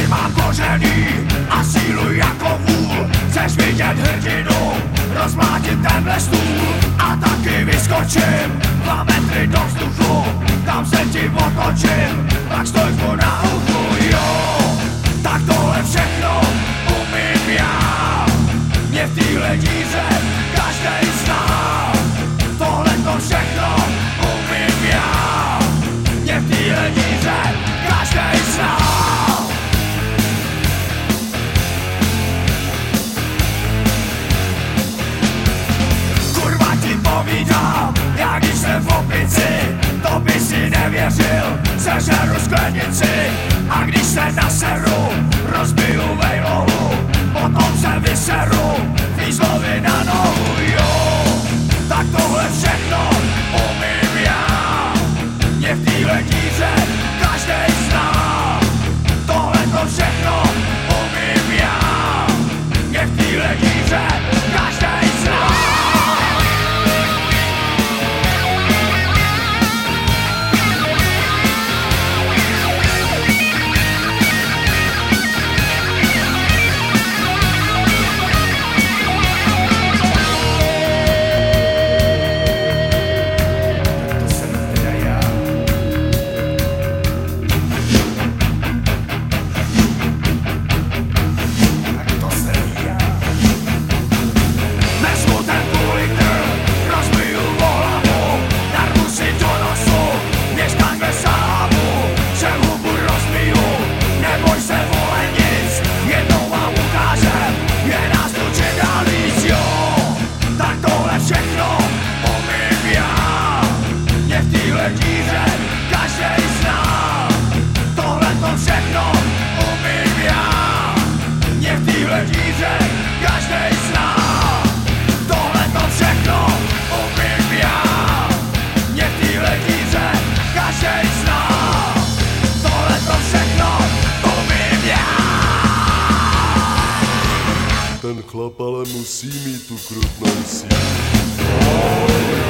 Mám koření a sílu jako vůl. Chceš vidět hrdinu, rozmlátit tenhle stůl. A taky vyskočím 2 metry do vzduchu. Tam se ti otočím, pak stojku na uchu. Jo, tak tohle všechno umím já. Mě v téhle díře každej zná. Tohle to všechno umím já. Mě v téhle díře každej zná. Povídám, jak když jsem v opici, to by si nevěřil, sežeru sklenici. A když se naseru, rozbiju vejlohu, potom se vyseru, fízlovi na nohu. Jo, tak tohle všechno umím já. Mě v téhle díře každej zná. Tohle to všechno umím já. Mě v téhle díře každej zná. Ten chlap ale musí mít tu krutnou sílu.